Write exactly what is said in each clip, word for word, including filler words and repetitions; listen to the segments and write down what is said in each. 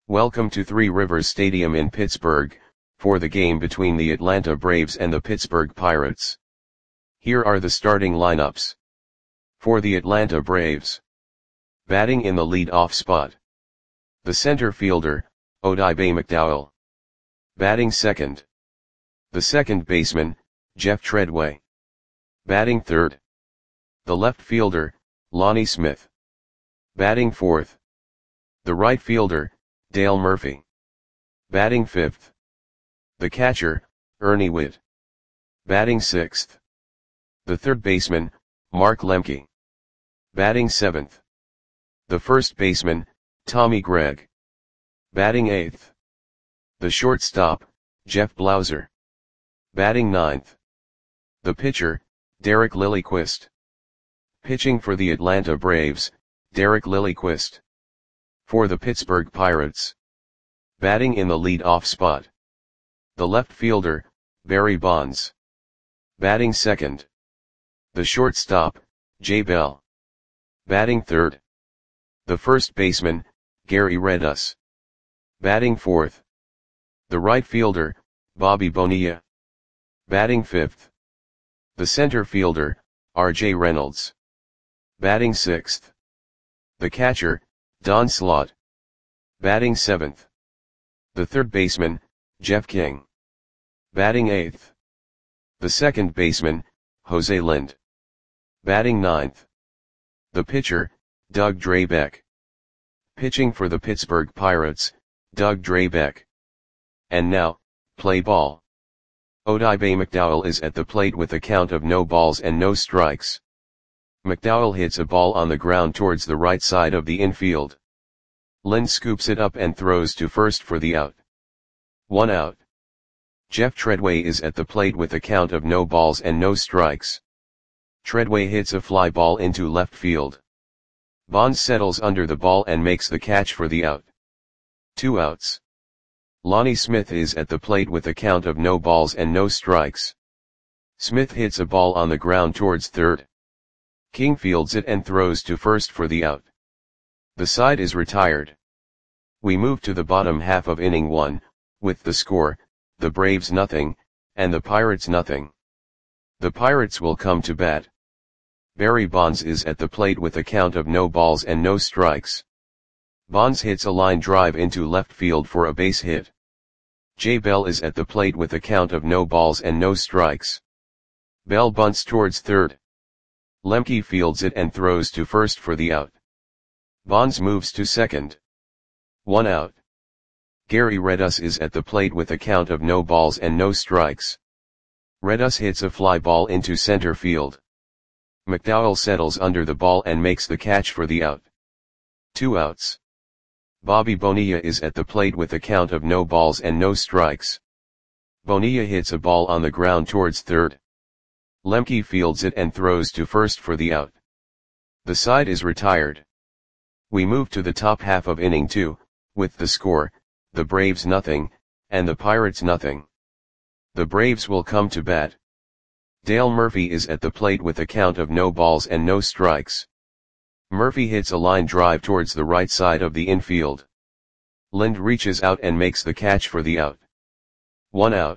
Welcome to Three Rivers Stadium in Pittsburgh, for the game between the Atlanta Braves and the Pittsburgh Pirates. Here are the starting lineups. For the Atlanta Braves. Batting in the lead-off spot. The center fielder, Odibe McDowell. Batting second. The second baseman, Jeff Treadway. Batting third. The left fielder, Lonnie Smith. Batting fourth. The right fielder, Dale Murphy. Batting fifth. The catcher, Ernie Whitt. Batting sixth. The third baseman, Mark Lemke. Batting seventh. The first baseman, Tommy Gregg. Batting eighth. The shortstop, Jeff Blauser. Batting ninth. The pitcher, Derek Lilliquist. Pitching for the Atlanta Braves, Derek Lilliquist. For the Pittsburgh Pirates. Batting in the lead-off spot. The left fielder, Barry Bonds. Batting second. The shortstop, Jay Bell. Batting third. The first baseman, Gary Redus. Batting fourth. The right fielder, Bobby Bonilla. Batting fifth. The center fielder, R J Reynolds. Batting sixth. The catcher, Don Slaught. Batting seventh. The third baseman, Jeff King. Batting eighth. The second baseman, Jose Lind. Batting ninth. The pitcher, Doug Drabek. Pitching for the Pittsburgh Pirates, Doug Drabek. And now, play ball. Odibe McDowell is at the plate with a count of no balls and no strikes. McDowell hits a ball on the ground towards the right side of the infield. Lind scoops it up and throws to first for the out. One out. Jeff Treadway is at the plate with a count of no balls and no strikes. Treadway hits a fly ball into left field. Bonds settles under the ball and makes the catch for the out. Two outs. Lonnie Smith is at the plate with a count of no balls and no strikes. Smith hits a ball on the ground towards third. King fields it and throws to first for the out. The side is retired. We move to the bottom half of inning one, with the score, the Braves nothing, and the Pirates nothing. The Pirates will come to bat. Barry Bonds is at the plate with a count of no balls and no strikes. Bonds hits a line drive into left field for a base hit. Jay Bell is at the plate with a count of no balls and no strikes. Bell bunts towards third. Lemke fields it and throws to first for the out. Bonds moves to second. One out. Gary Redus is at the plate with a count of no balls and no strikes. Redus hits a fly ball into center field. McDowell settles under the ball and makes the catch for the out. Two outs. Bobby Bonilla is at the plate with a count of no balls and no strikes. Bonilla hits a ball on the ground towards third. Lemke fields it and throws to first for the out. The side is retired. We move to the top half of inning two, with the score, the Braves nothing, and the Pirates nothing. The Braves will come to bat. Dale Murphy is at the plate with a count of no balls and no strikes. Murphy hits a line drive towards the right side of the infield. Lind reaches out and makes the catch for the out. One out.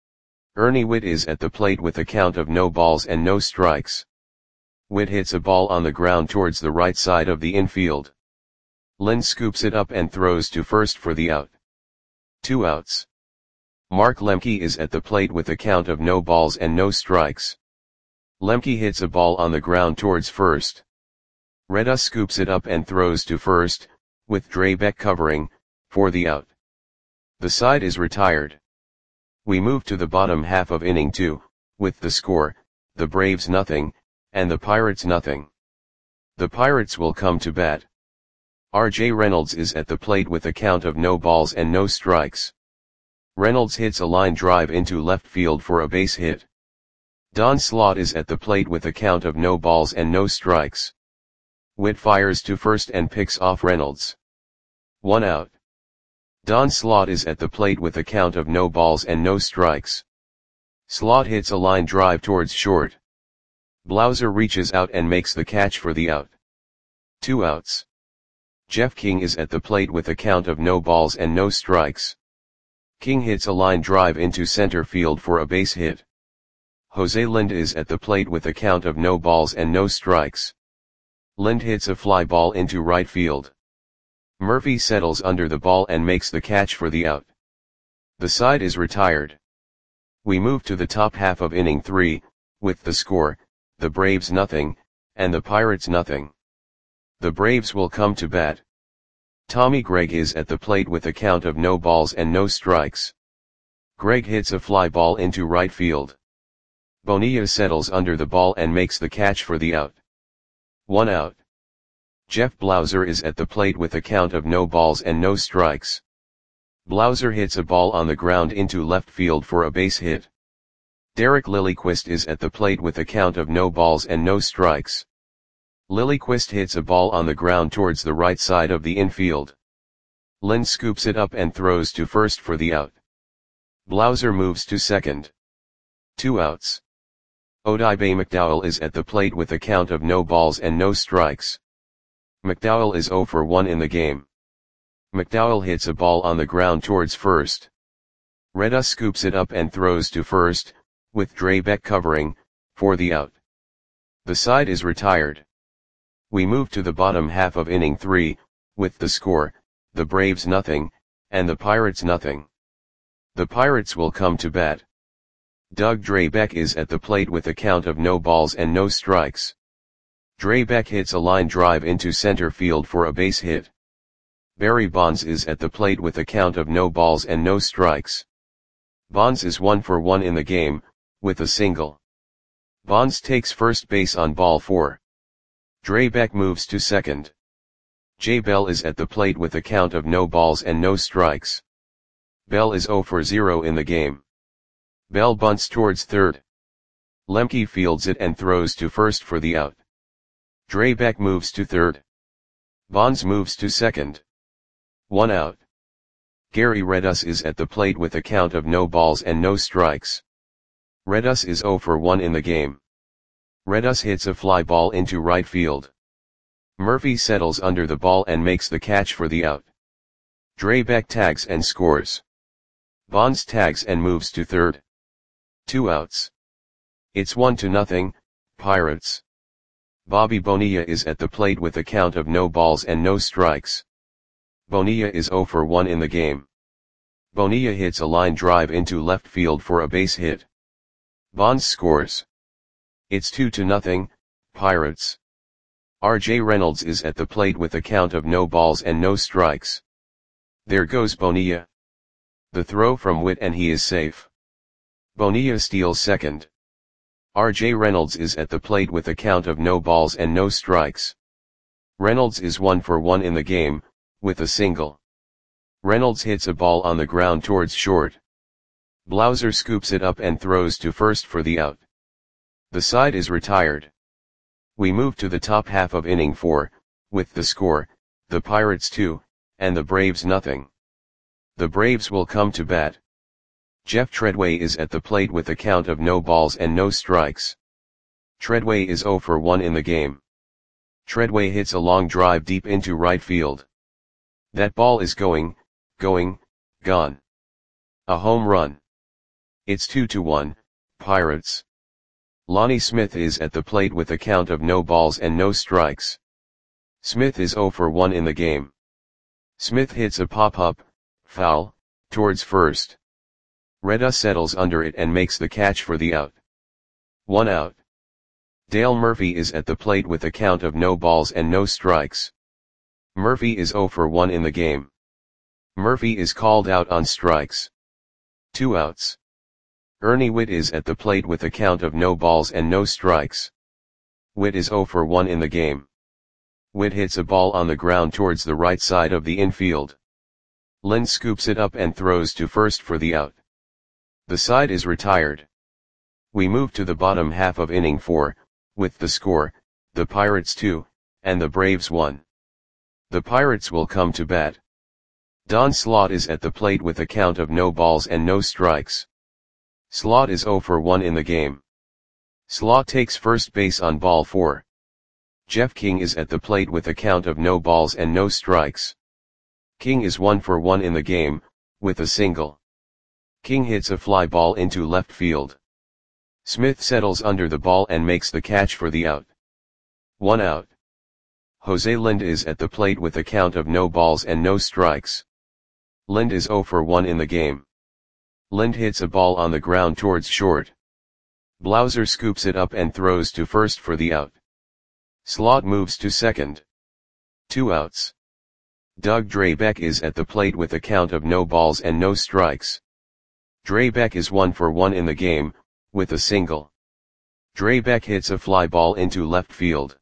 Ernie Whitt is at the plate with a count of no balls and no strikes. Whitt hits a ball on the ground towards the right side of the infield. Lind scoops it up and throws to first for the out. Two outs. Mark Lemke is at the plate with a count of no balls and no strikes. Lemke hits a ball on the ground towards first. Redus scoops it up and throws to first, with Drabek covering, for the out. The side is retired. We move to the bottom half of inning two, with the score, the Braves nothing, and the Pirates nothing. The Pirates will come to bat. R J Reynolds is at the plate with a count of no balls and no strikes. Reynolds hits a line drive into left field for a base hit. Don Slaught is at the plate with a count of no balls and no strikes. Whitt fires to first and picks off Reynolds. One out. Don Slaught is at the plate with a count of no balls and no strikes. Slaught hits a line drive towards short. Blauser reaches out and makes the catch for the out. Two outs. Jeff King is at the plate with a count of no balls and no strikes. King hits a line drive into center field for a base hit. Jose Lind is at the plate with a count of no balls and no strikes. Lind hits a fly ball into right field. Murphy settles under the ball and makes the catch for the out. The side is retired. We move to the top half of inning three, with the score, the Braves nothing, and the Pirates nothing. The Braves will come to bat. Tommy Gregg is at the plate with a count of no balls and no strikes. Gregg hits a fly ball into right field. Bonilla settles under the ball and makes the catch for the out. One out. Jeff Blauser is at the plate with a count of no balls and no strikes. Blauser hits a ball on the ground into left field for a base hit. Derek Lilliquist is at the plate with a count of no balls and no strikes. Lilliquist hits a ball on the ground towards the right side of the infield. Lind scoops it up and throws to first for the out. Blauser moves to second. Two outs. Odibe McDowell is at the plate with a count of no balls and no strikes. McDowell is oh for one in the game. McDowell hits a ball on the ground towards first. Reda scoops it up and throws to first, with Dre Beck covering, for the out. The side is retired. We move to the bottom half of inning three, with the score, the Braves nothing, and the Pirates nothing. The Pirates will come to bat. Doug Dre Beck is at the plate with a count of no balls and no strikes. Dre Beck hits a line drive into center field for a base hit. Barry Bonds is at the plate with a count of no balls and no strikes. Bonds is one for one in the game, with a single. Bonds takes first base on ball four. Dre Beck moves to second. Jay Bell is at the plate with a count of no balls and no strikes. Bell is oh for zero in the game. Bell bunts towards third. Lemke fields it and throws to first for the out. Dre Beck moves to third. Bonds moves to second. One out. Gary Redus is at the plate with a count of no balls and no strikes. Redus is oh for one in the game. Redus hits a fly ball into right field. Murphy settles under the ball and makes the catch for the out. Dre Beck tags and scores. Bonds tags and moves to third. Two outs. It's one to nothing, Pirates. Bobby Bonilla is at the plate with a count of no balls and no strikes. Bonilla is oh for one in the game. Bonilla hits a line drive into left field for a base hit. Bonds scores. It's two to nothing, Pirates. R J Reynolds is at the plate with a count of no balls and no strikes. There goes Bonilla. The throw from Witt and he is safe. Bonilla steals second. R J Reynolds is at the plate with a count of no balls and no strikes. Reynolds is one for one in the game, with a single. Reynolds hits a ball on the ground towards short. Blauser scoops it up and throws to first for the out. The side is retired. We move to the top half of inning four, with the score, the Pirates two, and the Braves nothing. The Braves will come to bat. Jeff Treadway is at the plate with a count of no balls and no strikes. Treadway is oh for one in the game. Treadway hits a long drive deep into right field. That ball is going, going, gone. A home run. It's two to one, Pirates. Lonnie Smith is at the plate with a count of no balls and no strikes. Smith is oh for one in the game. Smith hits a pop-up, foul, towards first. Reda settles under it and makes the catch for the out. One out. Dale Murphy is at the plate with a count of no balls and no strikes. Murphy is oh for one in the game. Murphy is called out on strikes. Two outs. Ernie Witt is at the plate with a count of no balls and no strikes. Witt is oh for one in the game. Witt hits a ball on the ground towards the right side of the infield. Lind scoops it up and throws to first for the out. The side is retired. We move to the bottom half of inning four, with the score, the Pirates two, and the Braves one. The Pirates will come to bat. Don Slaught is at the plate with a count of no balls and no strikes. Slaught is oh for one in the game. Slaught takes first base on ball four. Jeff King is at the plate with a count of no balls and no strikes. King is one for one in the game, with a single. King hits a fly ball into left field. Smith settles under the ball and makes the catch for the out. One out. Jose Lind is at the plate with a count of no balls and no strikes. Lind is zero for one in the game. Lind hits a ball on the ground towards short. Blauser scoops it up and throws to first for the out. Slot moves to second. Two outs. Doug Drabek is at the plate with a count of no balls and no strikes. Drabek is one for one in the game, with a single. Drabek hits a fly ball into left field.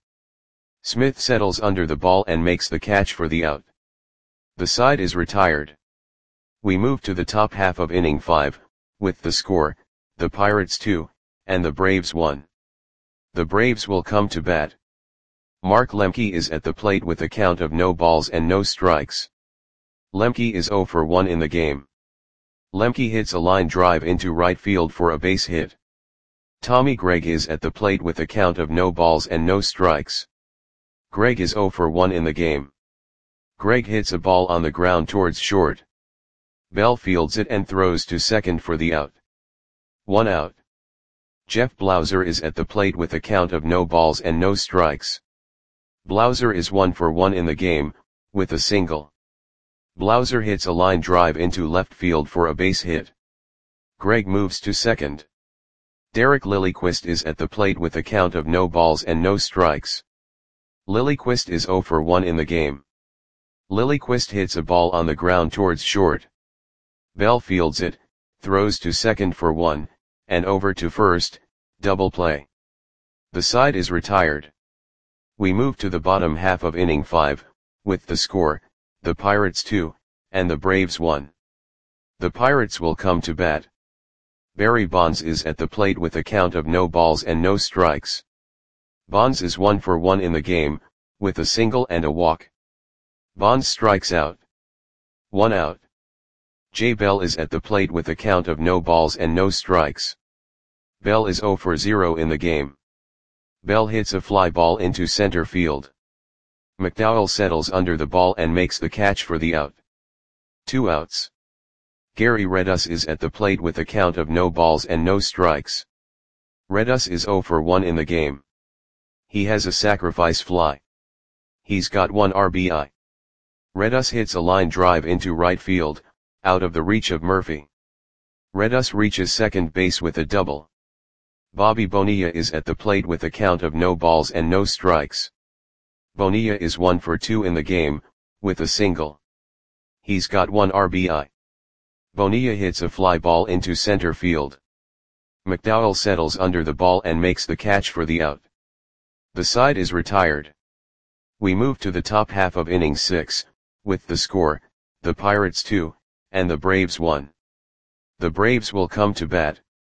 Smith settles under the ball and makes the catch for the out. The side is retired. We move to the top half of inning five, with the score, the Pirates two, and the Braves one. The Braves will come to bat. Mark Lemke is at the plate with a count of no balls and no strikes. Lemke is zero for one in the game. Lemke hits a line drive into right field for a base hit. Tommy Gregg is at the plate with a count of no balls and no strikes. Gregg is zero for one in the game. Gregg hits a ball on the ground towards short. Bell fields it and throws to second for the out. One out. Jeff Blauser is at the plate with a count of no balls and no strikes. Blauser is one for one in the game, with a single. Blauser hits a line drive into left field for a base hit. Gregg moves to second. Derek Lilliquist is at the plate with a count of no balls and no strikes. Lilliquist is zero for one in the game. Lilliquist hits a ball on the ground towards short. Bell fields it, throws to second for one, and over to first, double play. The side is retired. We move to the bottom half of inning five, with the score, the Pirates two, and the Braves one. The Pirates will come to bat. Barry Bonds is at the plate with a count of no balls and no strikes. Bonds is one for one in the game, with a single and a walk. Bonds strikes out. One out. Jay Bell is at the plate with a count of no balls and no strikes. Bell is zero for zero in the game. Bell hits a fly ball into center field. McDowell settles under the ball and makes the catch for the out. Two outs. Gary Redus is at the plate with a count of no balls and no strikes. Redus is zero for one in the game. He has a sacrifice fly. He's got one R B I. Redus hits a line drive into right field, out of the reach of Murphy. Redus reaches second base with a double. Bobby Bonilla is at the plate with a count of no balls and no strikes. Bonilla is one for two in the game, with a single. He's got one R B I. Bonilla hits a fly ball into center field. McDowell settles under the ball and makes the catch for the out. The side is retired. We move to the top half of inning six, with the score, the Pirates two, and the Braves one. The Braves will come to bat.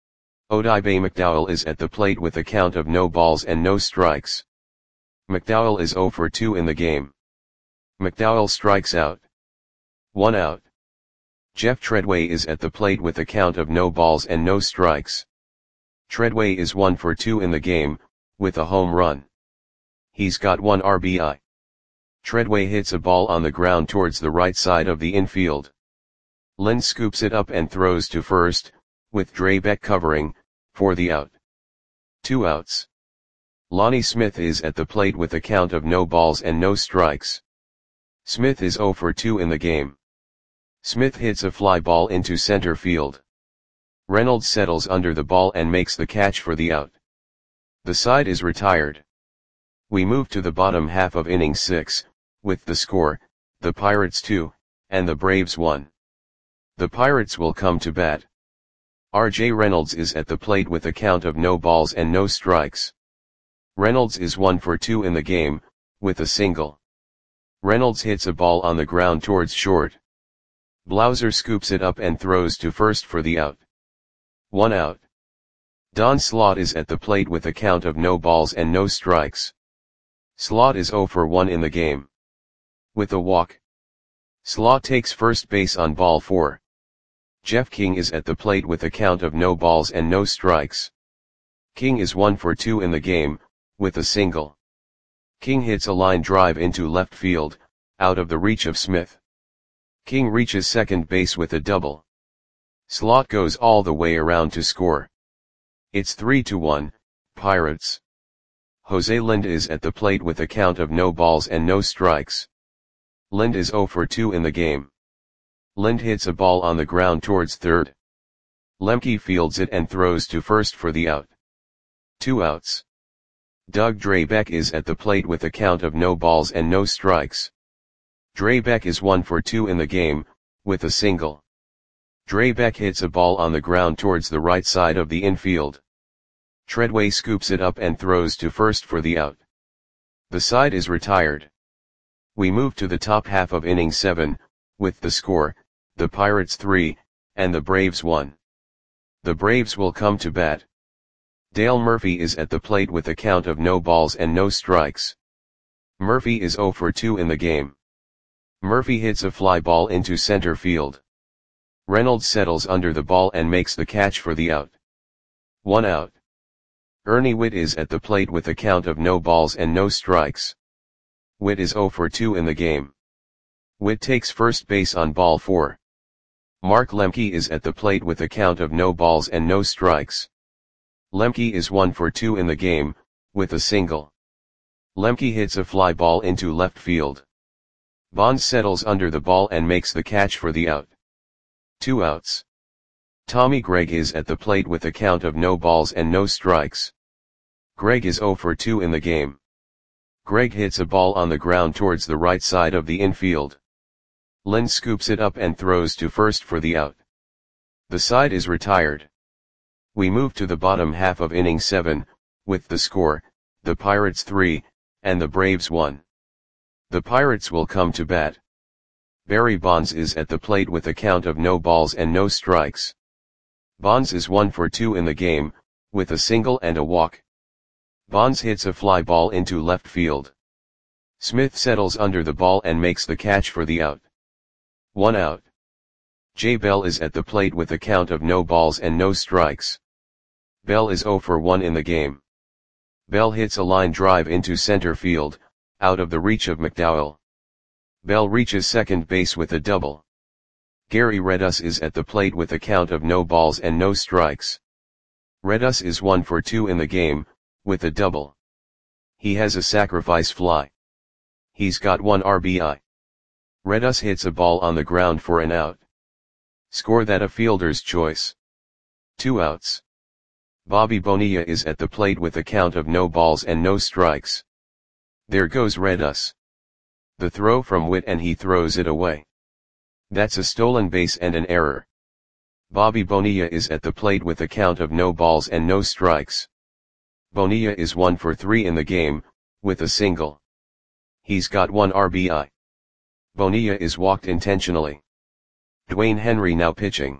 Odibe McDowell is at the plate with a count of no balls and no strikes. McDowell is zero for two in the game. McDowell strikes out. One out. Jeff Treadway is at the plate with a count of no balls and no strikes. Treadway is one for two in the game, with a home run. He's got one R B I. Treadway hits a ball on the ground towards the right side of the infield. Lind scoops it up and throws to first, with Drabek covering, for the out. Two outs. Lonnie Smith is at the plate with a count of no balls and no strikes. Smith is zero for two in the game. Smith hits a fly ball into center field. Reynolds settles under the ball and makes the catch for the out. The side is retired. We move to the bottom half of inning six, with the score, the Pirates two, and the Braves one. The Pirates will come to bat. R J Reynolds is at the plate with a count of no balls and no strikes. Reynolds is one for two in the game, with a single. Reynolds hits a ball on the ground towards short. Blauser scoops it up and throws to first for the out. One out. Don Slaught is at the plate with a count of no balls and no strikes. Slaught is zero for one in the game. With a walk. Slaught takes first base on ball four. Jeff King is at the plate with a count of no balls and no strikes. King is one for two in the game, with a single. King hits a line drive into left field, out of the reach of Smith. King reaches second base with a double. Slot goes all the way around to score. It's three to one, Pirates. Jose Lind is at the plate with a count of no balls and no strikes. Lind is zero for two in the game. Lind hits a ball on the ground towards third. Lemke fields it and throws to first for the out. Two outs. Doug Drabek is at the plate with a count of no balls and no strikes. Drabek is one for two in the game, with a single. Drabek hits a ball on the ground towards the right side of the infield. Treadway scoops it up and throws to first for the out. The side is retired. We move to the top half of inning seven, with the score, the Pirates three, and the Braves one. The Braves will come to bat. Dale Murphy is at the plate with a count of no balls and no strikes. Murphy is zero for two in the game. Murphy hits a fly ball into center field. Reynolds settles under the ball and makes the catch for the out. One out. Ernie Whitt is at the plate with a count of no balls and no strikes. Whitt is zero for two in the game. Whitt takes first base on ball four. Mark Lemke is at the plate with a count of no balls and no strikes. Lemke is one for two in the game, with a single. Lemke hits a fly ball into left field. Bonds settles under the ball and makes the catch for the out. Two outs. Tommy Gregg is at the plate with a count of no balls and no strikes. Gregg is zero for two in the game. Gregg hits a ball on the ground towards the right side of the infield. Lind scoops it up and throws to first for the out. The side is retired. We move to the bottom half of inning seven, with the score, the Pirates three, and the Braves one. The Pirates will come to bat. Barry Bonds is at the plate with a count of no balls and no strikes. Bonds is one for two in the game, with a single and a walk. Bonds hits a fly ball into left field. Smith settles under the ball and makes the catch for the out. One out. Jay Bell is at the plate with a count of no balls and no strikes. Bell is zero for one in the game. Bell hits a line drive into center field, out of the reach of McDowell. Bell reaches second base with a double. Gary Redus is at the plate with a count of no balls and no strikes. Redus is one for two in the game, with a double. He has a sacrifice fly. He's got one R B I. Redus hits a ball on the ground for an out. Score that a fielder's choice. Two outs. Bobby Bonilla is at the plate with a count of no balls and no strikes. There goes Redus. The throw from Whitt and he throws it away. That's a stolen base and an error. Bobby Bonilla is at the plate with a count of no balls and no strikes. Bonilla is one for three in the game, with a single. He's got one R B I. Bonilla is walked intentionally. Dwayne Henry now pitching.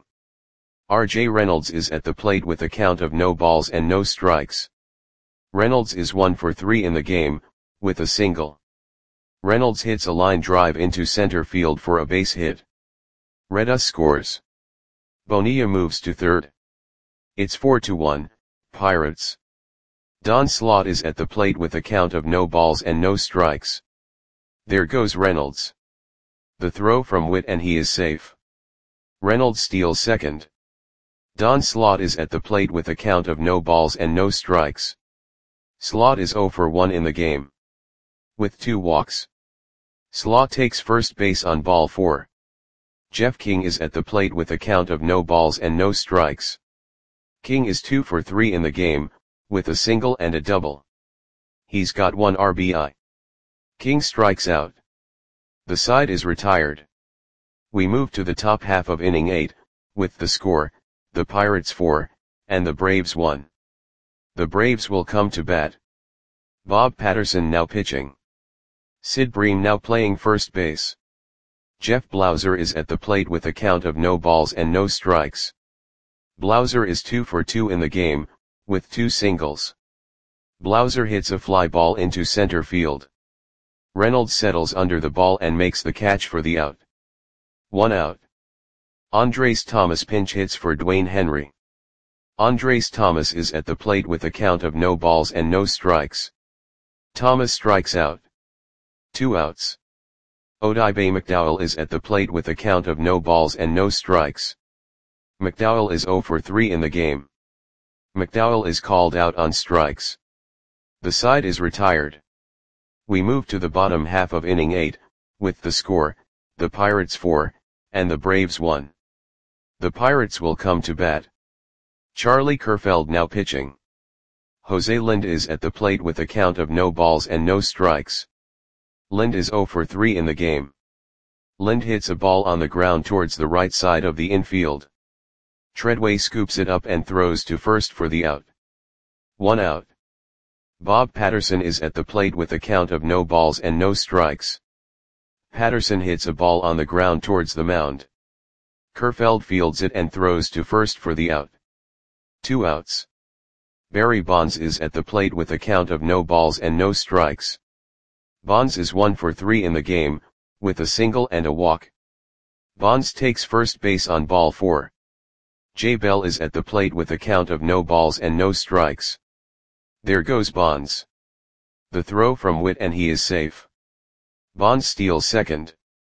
R J Reynolds is at the plate with a count of no balls and no strikes. Reynolds is one for three in the game, with a single. Reynolds hits a line drive into center field for a base hit. Redus scores. Bonilla moves to third. It's four to one, Pirates. Don Slaught is at the plate with a count of no balls and no strikes. There goes Reynolds. The throw from Whitt and he is safe. Reynolds steals second. Don Slaught is at the plate with a count of no balls and no strikes. Slaught is zero for one in the game. With two walks. Slaught takes first base on ball four. Jeff King is at the plate with a count of no balls and no strikes. King is two for three in the game, with a single and a double. He's got one R B I. King strikes out. The side is retired. We move to the top half of inning eight, with the score, the Pirates four, and the Braves one. The Braves will come to bat. Bob Patterson now pitching. Sid Bream now playing first base. Jeff Blauser is at the plate with a count of no balls and no strikes. Blauser is two for two in the game, with two singles. Blauser hits a fly ball into center field. Reynolds settles under the ball and makes the catch for the out. One out. Andres Thomas pinch hits for Dwayne Henry. Andres Thomas is at the plate with a count of no balls and no strikes. Thomas strikes out. Two outs. Odibe McDowell is at the plate with a count of no balls and no strikes. McDowell is zero for three in the game. McDowell is called out on strikes. The side is retired. We move to the bottom half of inning eight, with the score, the Pirates four, and the Braves one. The Pirates will come to bat. Charlie Kerfeld now pitching. Jose Lind is at the plate with a count of no balls and no strikes. Lind is zero for three in the game. Lind hits a ball on the ground towards the right side of the infield. Treadway scoops it up and throws to first for the out. One out. Bob Patterson is at the plate with a count of no balls and no strikes. Patterson hits a ball on the ground towards the mound. Kerfeld fields it and throws to first for the out. Two outs. Barry Bonds is at the plate with a count of no balls and no strikes. Bonds is one for three in the game, with a single and a walk. Bonds takes first base on ball four. Jay Bell is at the plate with a count of no balls and no strikes. There goes Bonds. The throw from Witt and he is safe. Bonds steals second.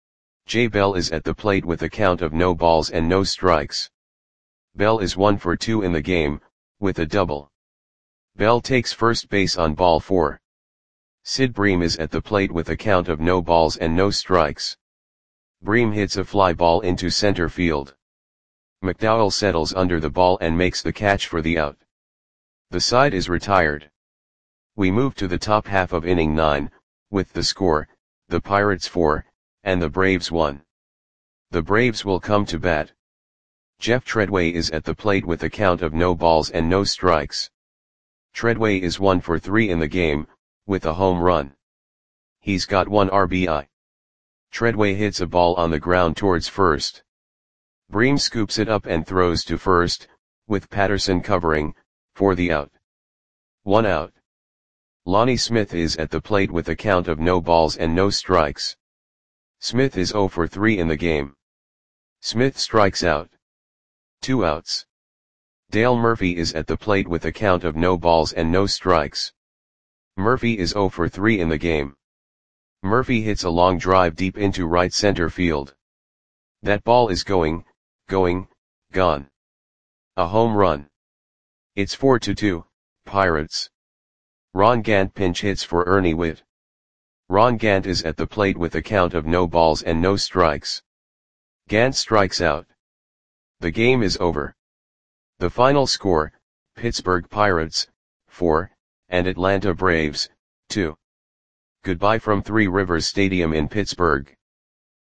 Jay Bell is at the plate with a count of no balls and no strikes. Bell is one for two in the game, with a double. Bell takes first base on ball four. Sid Bream is at the plate with a count of no balls and no strikes. Bream hits a fly ball into center field. McDowell settles under the ball and makes the catch for the out. The side is retired. We move to the top half of inning nine, with the score, the Pirates four, and the Braves one. The Braves will come to bat. Jeff Treadway is at the plate with a count of no balls and no strikes. Treadway is one for three in the game, with a home run. He's got one R B I. Treadway hits a ball on the ground towards first. Bream scoops it up and throws to first, with Patterson covering, for the out. One out. Lonnie Smith is at the plate with a count of no balls and no strikes. Smith is zero for three in the game. Smith strikes out. Two outs. Dale Murphy is at the plate with a count of no balls and no strikes. Murphy is zero for three in the game. Murphy hits a long drive deep into right center field. That ball is going, going, gone. A home run. It's four to two, Pirates. Ron Gant pinch hits for Ernie Witt. Ron Gant is at the plate with a count of no balls and no strikes. Gant strikes out. The game is over. The final score, Pittsburgh Pirates, four, and Atlanta Braves, two. Goodbye from Three Rivers Stadium in Pittsburgh.